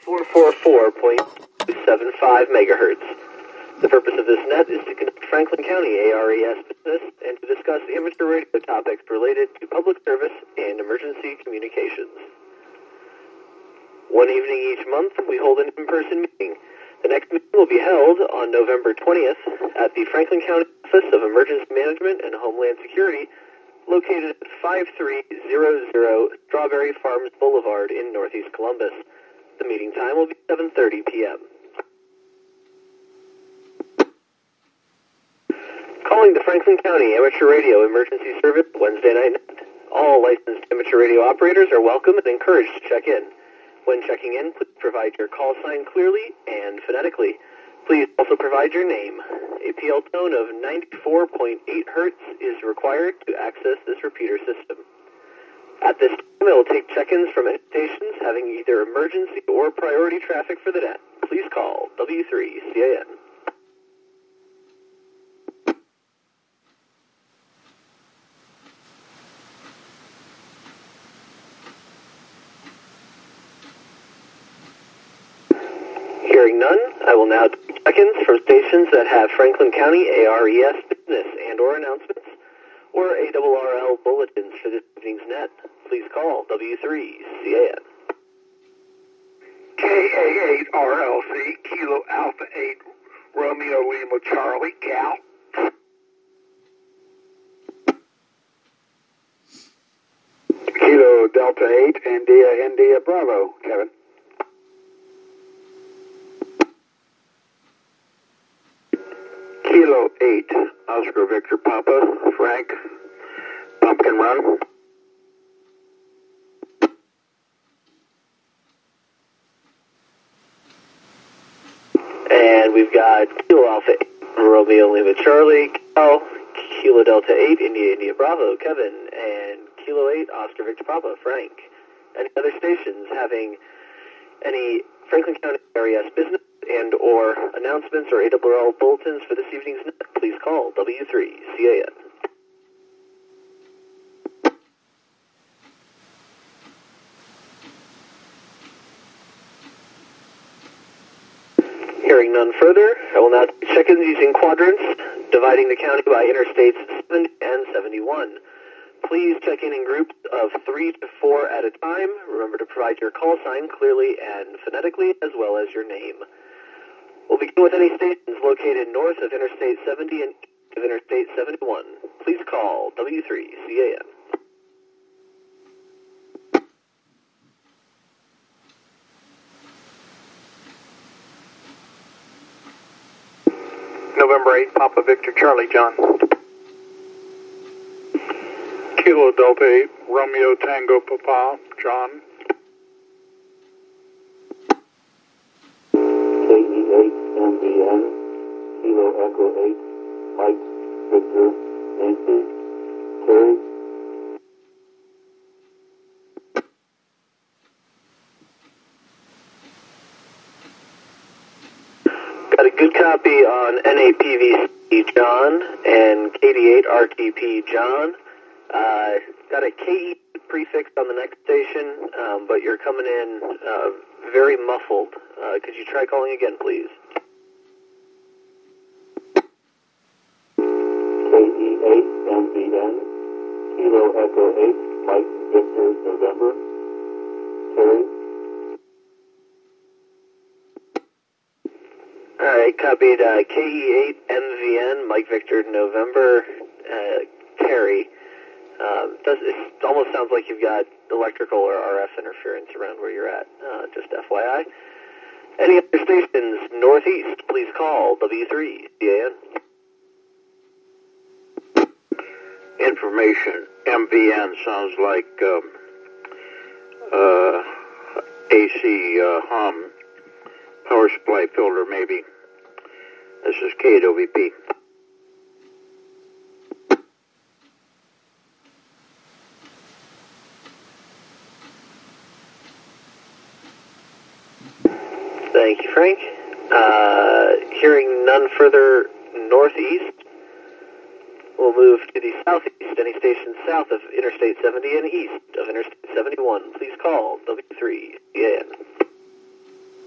444.275 megahertz. The purpose of this net is to connect Franklin County ARES business and to discuss amateur radio topics related to public service and emergency communications. One evening each month, we hold an in-person meeting. The next meeting will be held on November 20th at the Franklin County Office of Emergency Management and Homeland Security, located at 5300 Strawberry Farms Boulevard in Northeast Columbus. The meeting time will be 7:30 p.m. Calling the Franklin County Amateur Radio Emergency Service Wednesday night. All licensed amateur radio operators are welcome and encouraged to check in. When checking in, please provide your call sign clearly and phonetically. Please also provide your name. A PL tone of 94.8 hertz is required to access this repeater system. At this time, I will take check-ins from any stations having either emergency or priority traffic for the net. Please call W3CAN. Hearing none, I will now take check-ins from stations that have Franklin County ARES business and or announcements or ARRL bulletins for this evening's net. Please call W3CAN. KA8RLC, Kilo Alpha 8, Romeo Lima Charlie, Cal. Kilo Delta 8, India Bravo, Kevin. Kilo 8, Oscar Victor Papa, Frank, Pumpkin Run. And we've got Kilo Alpha 8, Romeo Lima Charlie, Cal, Kilo Delta 8, India Bravo, Kevin, and Kilo 8, Oscar Victor Papa, Frank. Any other stations having any Franklin County ARES business and or announcements or ARRL bulletins for this evening's net, please call W3CAN. Hearing none further, I will now take check-ins using quadrants, dividing the county by interstates 70 and 71. Please check in groups of 3 to 4 at a time. Remember to provide your call sign clearly and phonetically, as well as your name. We'll begin with any stations located north of Interstate 70 and east of Interstate 71. Please call W3CAN. November 8, Papa Victor Charlie John. Kilo Delta 8, Romeo Tango Papa John. KE8 MVN, Kilo Echo 8, Mike Victor Nancy Terry. Got a good copy on NAPVC John and KD8 RTP John. Got a KE prefix on the next station, but you're coming in very muffled. Could you try calling again, please? KE8 MVN, Kilo Echo 8, Mike Victor November, Terry. All right, copied KE8 MVN, Mike Victor November, Terry. It almost sounds like you've got electrical or RF interference around where you're at, just FYI. Any other stations northeast, please call W3CAN. Information, MVN sounds like AC hum, power supply filter maybe. This is KWP. Thank you, Frank. Hearing none further northeast, we'll move to the southeast. Any stations south of Interstate 70 and east of Interstate 71, please call W3CAN.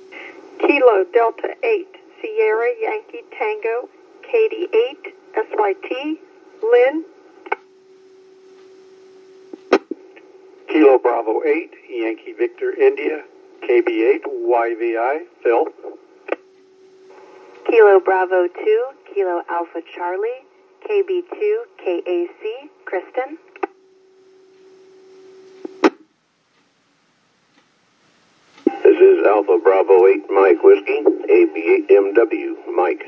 Kilo Delta 8, Sierra Yankee Tango, Katie 8, SYT, Lynn. Kilo Bravo 8, Yankee Victor India, KB8, YVI, Phil. Kilo Bravo 2, Kilo Alpha Charlie, KB2, KAC, Kristen. This is Alpha Bravo 8, Mike Whiskey, AB8MW, Mike.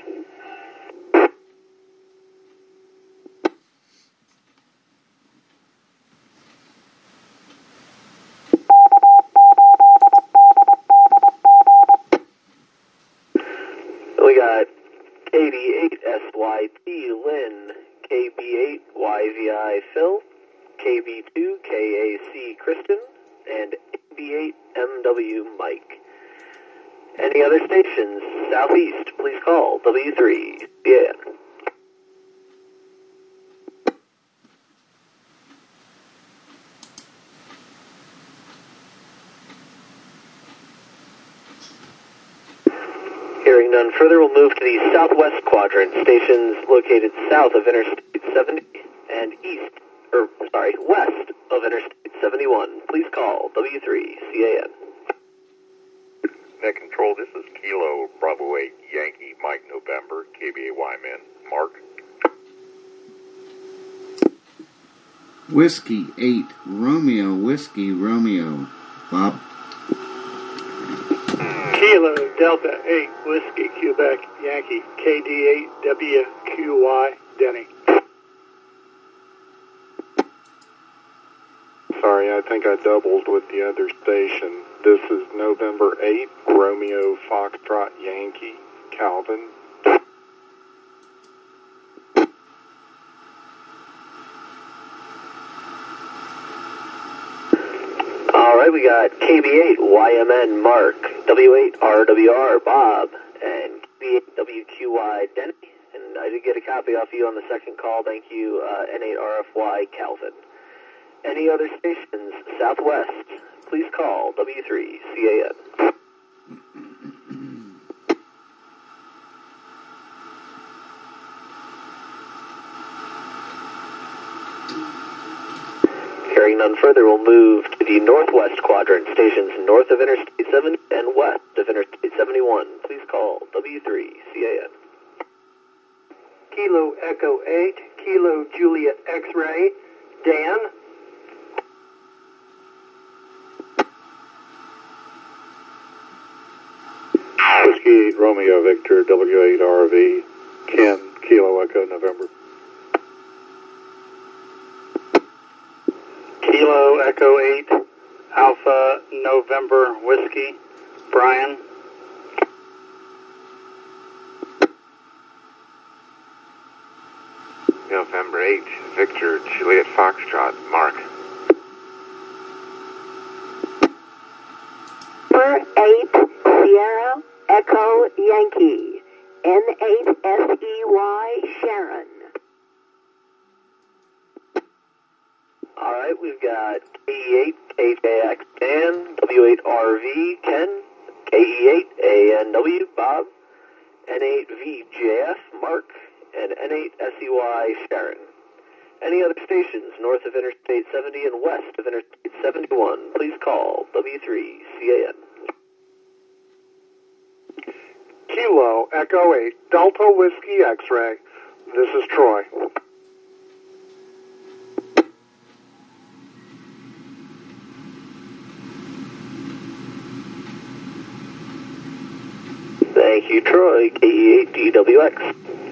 We got KD8SYT Lynn, KB8YVI Phil, KB2 KAC Kristen, and AB8MW Mike. Any other stations southeast, please call W3 CAN. Hearing none further, we'll move to the southwest quadrant, stations located south of Interstate 70 and west of Interstate 71. Please call W3 CAN. Net Control, this is Kilo Bravo 8 Yankee Mike November, KBAY Men. Mark. Whiskey 8 Romeo Whiskey Romeo. Bob. Kilo Delta 8, Whiskey Quebec Yankee, KD8 WQY, Denny. Sorry, I think I doubled with the other station. This is November 8, Romeo Foxtrot Yankee, Calvin. Alright, we got KB8 YMN Mark, W8 RWR Bob, and KB8 WQY Denny. And I did get a copy off you on the second call. Thank you, N8 RFY Calvin. Any other stations southwest, please call W3 CAN. Hearing none further, we'll move to the northwest quadrant, stations north of Interstate 70 and west of Interstate 71. Please call W3 CAN. Kilo Echo 8, Kilo Juliet X-Ray, Dan. Whiskey 8 Romeo Victor W8 RV, Ken Kilo Echo November. Kilo Echo 8 Alpha November Whiskey, Brian. November 8 Victor Juliet Foxtrot, Mark. Number 8 Sierra Echo Yankee, N8SEY Sharon. Alright, we've got KE8 KJX Dan, W8RV Ken, KE8 ANW Bob, N8VJF Mark, and N8SEY Sharon. Any other stations north of Interstate 70 and west of Interstate 71, please call W3 CAN. Kilo Echo 8 Delta Whiskey X-Ray. This is Troy. Thank you, Troy, KE8DWX.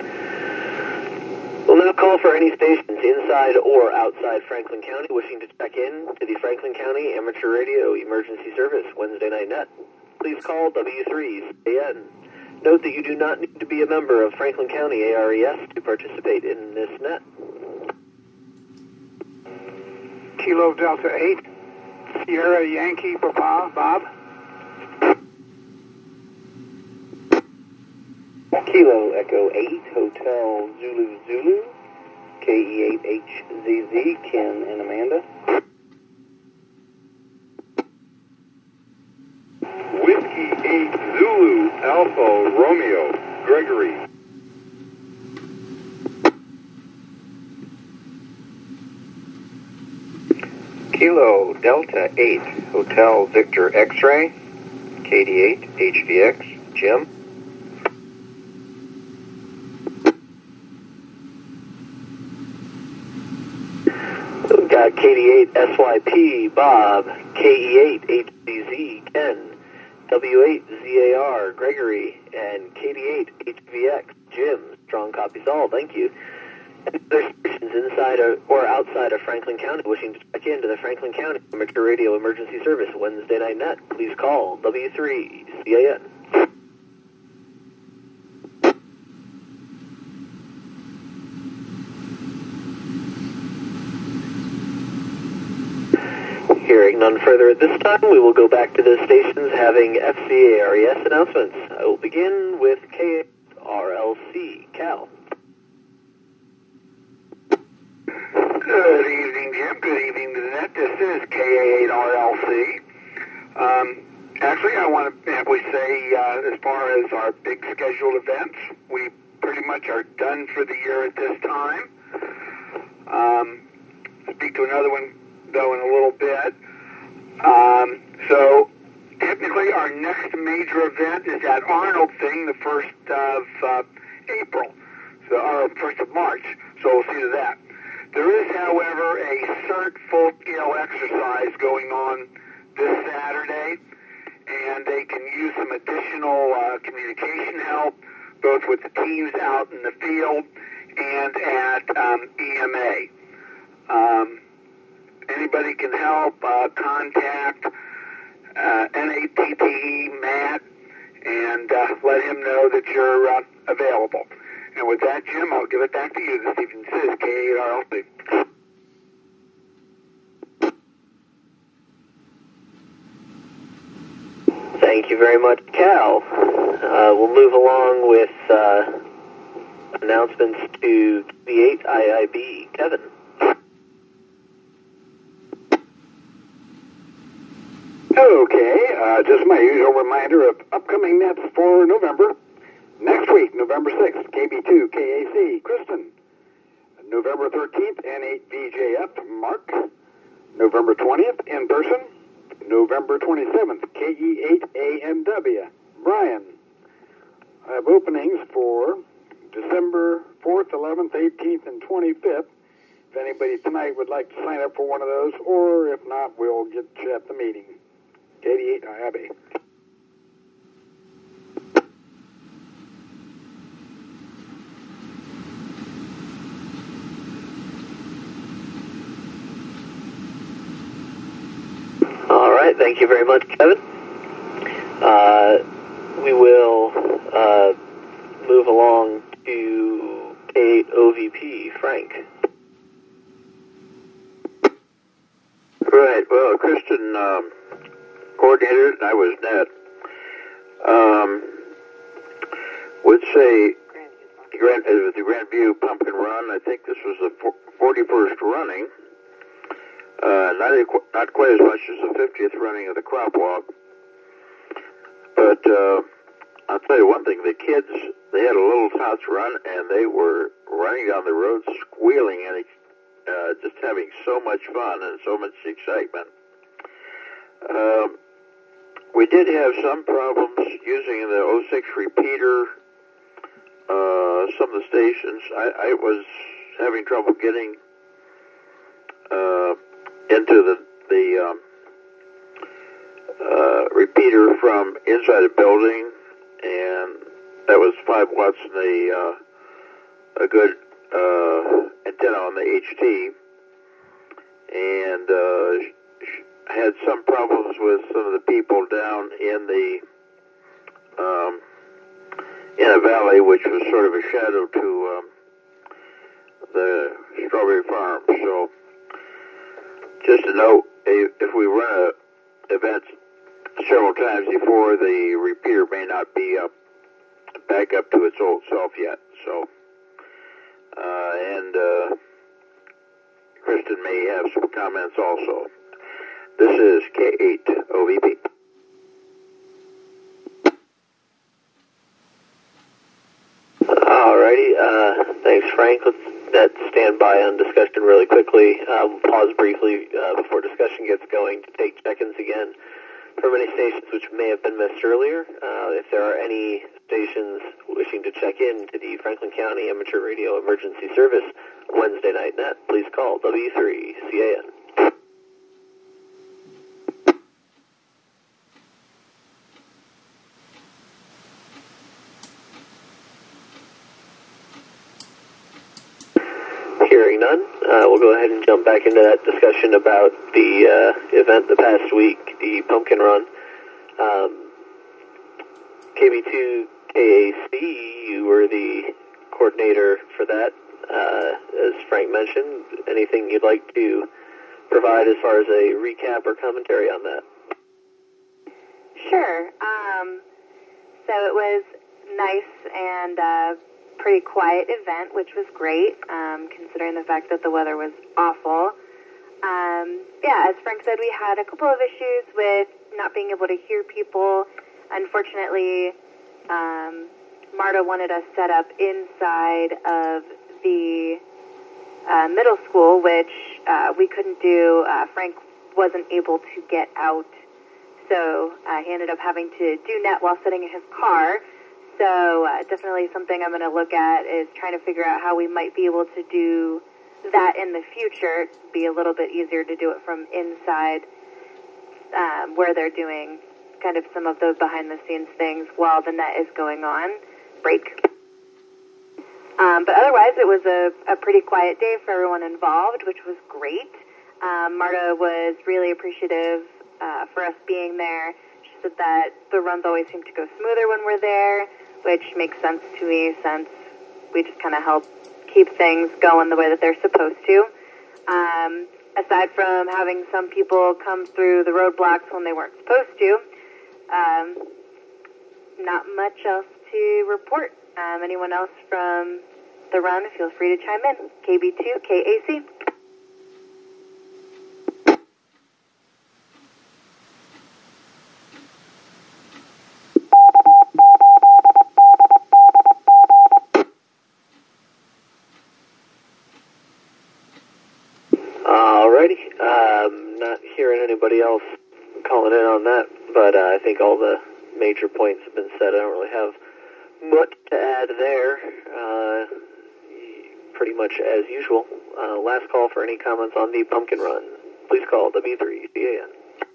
We'll now call for any stations inside or outside Franklin County wishing to check in to the Franklin County Amateur Radio Emergency Service Wednesday Night Net. Please call W3 CAN. Note that you do not need to be a member of Franklin County ARES to participate in this net. Kilo Delta 8 Sierra Yankee Papa Bob. Kilo Echo 8 Hotel Zulu Zulu, KE8HZZ Ken and Amanda. Whiskey Yankee Zulu Alpha Romeo Gregory. Kilo Delta 8 Hotel Victor X-Ray, KD8 HVX, Jim. We've got KD8 SYP Bob, KE8 HCZ Ken, W8 ZAR Gregory, and KD8 HVX Jim. Strong copies all. Thank you. Any other stations inside or outside of Franklin County wishing to check into the Franklin County Amateur Radio Emergency Service Wednesday Night Net, please call W3CAN. Hearing none further at this time, we will go back to the stations having FCARES announcements. I will begin with KRLC. Cal. Good evening, Jim. Good evening to the net. This is KA8RLC. Actually, I want to have we say, as far as our big scheduled events, we pretty much are done for the year at this time. Speak to another one, though, in a little bit. So, technically, our next major event is that Arnold thing, the 1st of April, or 1st of March, so we'll see to that. There is, however, a CERT full-scale exercise going on this Saturday, and they can use some additional communication help, both with the teams out in the field and at EMA. Anybody can help, contact NATTE Matt and let him know that you're available. And with that, Jim, I'll give it back to you this evening. This is KARLC. Thank you very much, Cal. We'll move along with announcements to the 8 IIB. Kevin. Okay, just my usual reminder of upcoming nets for November. Next week, November 6th, KB2 KAC, Kristen. November 13th, N8VJF, Mark. November 20th, in person. November 27th, KE8AMW, Brian. I have openings for December 4th, 11th, 18th, and 25th. If anybody tonight would like to sign up for one of those, or if not, we'll get you at the meeting. 88 IIB. All right, thank you very much, Kevin. We will move along to K8OVP. Frank. Right, well, Kristen coordinated, and I was net. Would say the Grandview Pumpkin Run, I think this was the 41st running. Not quite as much as the 50th running of the Crop Walk. But I'll tell you one thing, the kids, they had a little tots run, and they were running down the road squealing and just having so much fun and so much excitement. We did have some problems using the 06 repeater, some of the stations. I was having trouble getting into the repeater from inside a building, and that was 5 watts and a good antenna on the HT, and had some problems with some of the people down in the in a valley which was sort of a shadow to the strawberry farm. So just to note, if we run a event several times before, the repeater may not be back up to its old self yet. So and Kristen may have some comments also. This is K8OVP. Thanks, Frank. Let's stand by on discussion really quickly. We'll pause briefly before discussion gets going to take check-ins again from any stations which may have been missed earlier. If there are any stations wishing to check in to the Franklin County Amateur Radio Emergency Service Wednesday Night Net, please call W3CAN. Hearing none, we'll go ahead and jump back into that discussion about the event the past week, the Pumpkin Run. KB2 KAC, you were the coordinator for that. As Frank mentioned, anything you'd like to provide as far as a recap or commentary on that? Sure. So it was nice and pretty quiet event, which was great, considering the fact that the weather was awful. As Frank said, we had a couple of issues with not being able to hear people. Unfortunately, Marta wanted us set up inside of the middle school, which we couldn't do. Frank wasn't able to get out, so he ended up having to do net while sitting in his car. So definitely something I'm going to look at is trying to figure out how we might be able to do that in the future. It'd be a little bit easier to do it from inside where they're doing kind of some of those behind-the-scenes things while the net is going on break. But otherwise, it was a pretty quiet day for everyone involved, which was great. Marta was really appreciative for us being there. She said that the runs always seem to go smoother when we're there, which makes sense to me since we just kind of help keep things going the way that they're supposed to. Aside from having some people come through the roadblocks when they weren't supposed to, not much else to report. Anyone else from the run, feel free to chime in. KB2 KAC. Alrighty. Not hearing anybody else calling in on that, but I think all the major points have been said. I don't really have much to add there. Pretty much as usual. Last call for any comments on the Pumpkin Run. Please call W3CAN.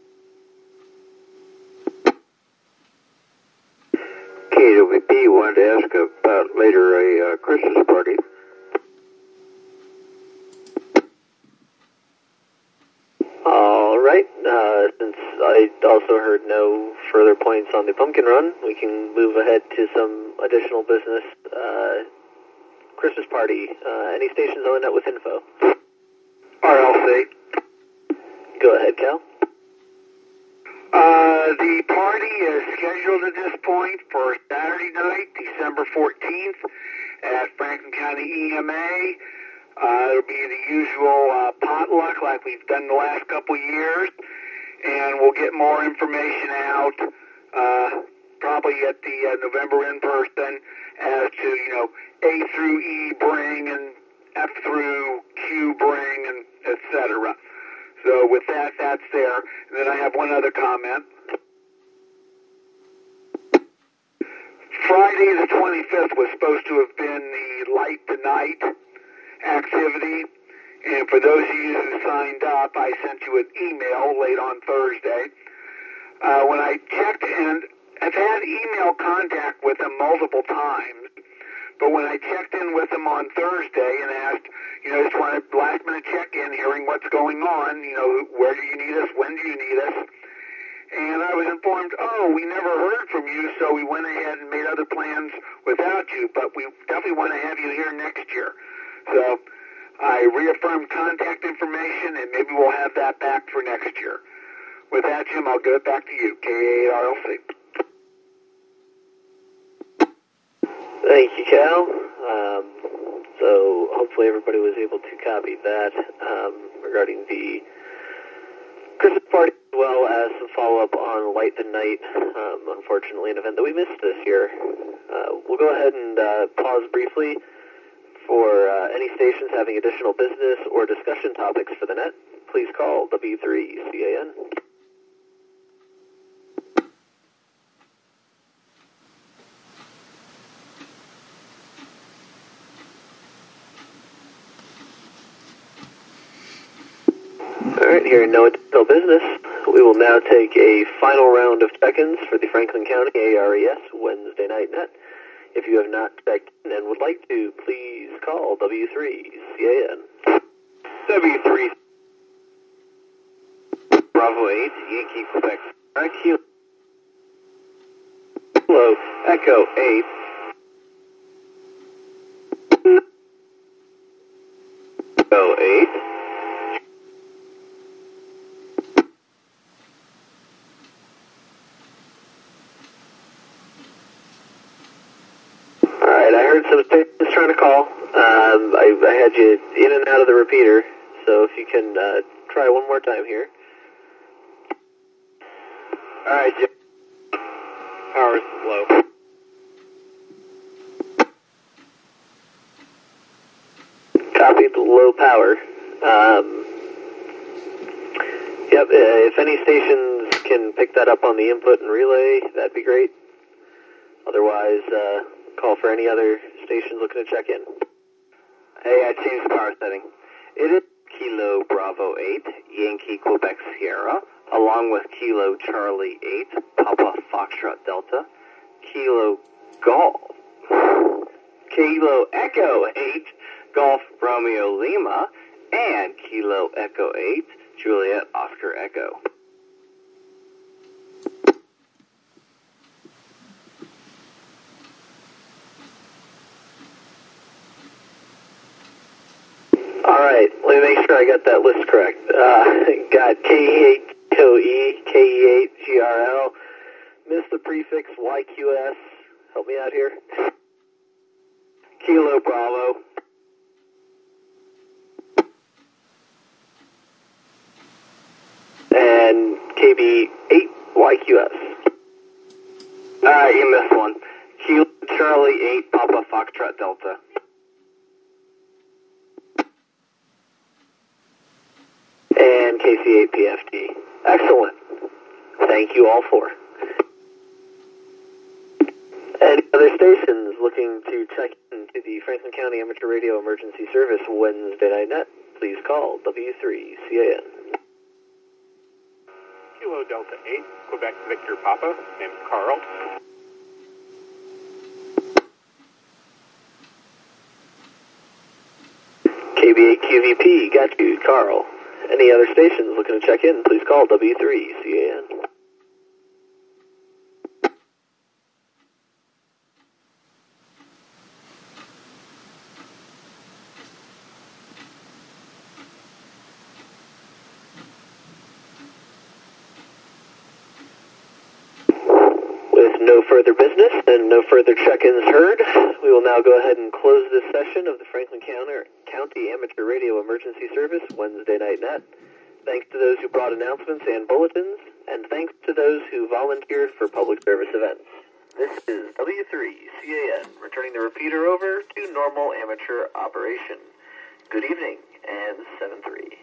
KWP wanted to ask about later a Christmas party. All right. Since I also heard no further points on the Pumpkin Run, we can move ahead to some additional business. Christmas party. Any stations on the net with info? RLC. Go ahead, Cal. The party is scheduled at this point for Saturday night, December 14th, at Franklin County EMA. It'll be the usual potluck like we've done the last couple years, and we'll get more information out probably at the November in-person as to, A through E bring and F through Q bring and et cetera. So with that, that's there. And then I have one other comment. Friday the 25th was supposed to have been the Light the Night activity. And for those of you who signed up, I sent you an email late on Thursday. When I checked, and I've had email contact with them multiple times, but when I checked in with them on Thursday and asked, just wanted last minute check-in, hearing what's going on, where do you need us, when do you need us? And I was informed, we never heard from you, so we went ahead and made other plans without you, but we definitely want to have you here next year. So I reaffirmed contact information, and maybe we'll have that back for next year. With that, Jim, I'll give it back to you, KA8RLC. Thank you, Cal. So hopefully everybody was able to copy that regarding the Christmas party, as well as some follow-up on Light the Night, unfortunately an event that we missed this year. We'll go ahead and pause briefly For any stations having additional business or discussion topics for the net, please call W3CAN. All right, here in no additional business, we will now take a final round of check-ins for the Franklin County ARES Wednesday night net. If you have not checked in and would like to, please call W3CAN. W3 Bravo 8, Yankee Quebec. Kilo Echo 8. Echo 8. Alright, I heard some stations trying to call. I had you in and out of the repeater, so if you can try one more time here. Alright, Jim. Power's low. Copied, low power. Yep, if any stations can pick that up on the input and relay, that'd be great. Otherwise, call for any other stations looking to check in. Hey, I changed the power setting. It is Kilo Bravo 8, Yankee Quebec Sierra, along with Kilo Charlie 8, Papa Foxtrot Delta, Kilo Echo 8, Golf Romeo Lima, and Kilo Echo 8, Juliet Oscar Echo. Alright, let me make sure I got that list correct. Got K8KOE, KE8GRL, missed the prefix YQS. Help me out here. Kilo Bravo. And KB8YQS. Alright, you missed one. Kilo Charlie 8, Papa Foxtrot Delta. And KC8PFD. Excellent. Thank you all for. Any other stations looking to check into the Franklin County Amateur Radio Emergency Service Wednesday night net, please call W3CAN. Kilo Delta 8, Quebec Victor Papa. Name's Carl. KB8QVP, got you, Carl. Any other stations looking to check in, please call W3CAN. With no further business and no further check-ins heard, we will now go ahead and close this session of the Franklin County Amateur Radio Emergency Service Wednesday night net. Thanks to those who brought announcements and bulletins, and thanks to those who volunteered for public service events. This is W3CAN, returning the repeater over to normal amateur operation. Good evening, and 7-3.